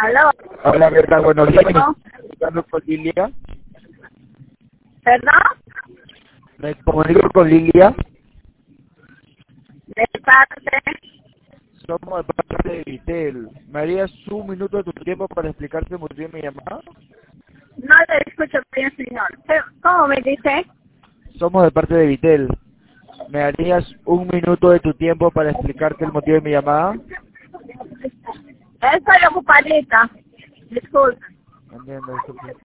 Aló. Hola, ¿qué tal? Buenos días. ¿No? ¿Me comunico con Lilia? ¿Perdón? ¿Me comunico con Lilia? De parte. Somos de parte de Vitel. ¿Me harías un minuto de tu tiempo para explicarte muy bien mi llamada? No le escucho bien, señor. ¿Cómo me dice? Somos de parte de Vitel. ¿Me harías un minuto de tu tiempo para explicarte el motivo de mi llamada? Estoy ocupadita. Disculpe. Entiendo, disculpe.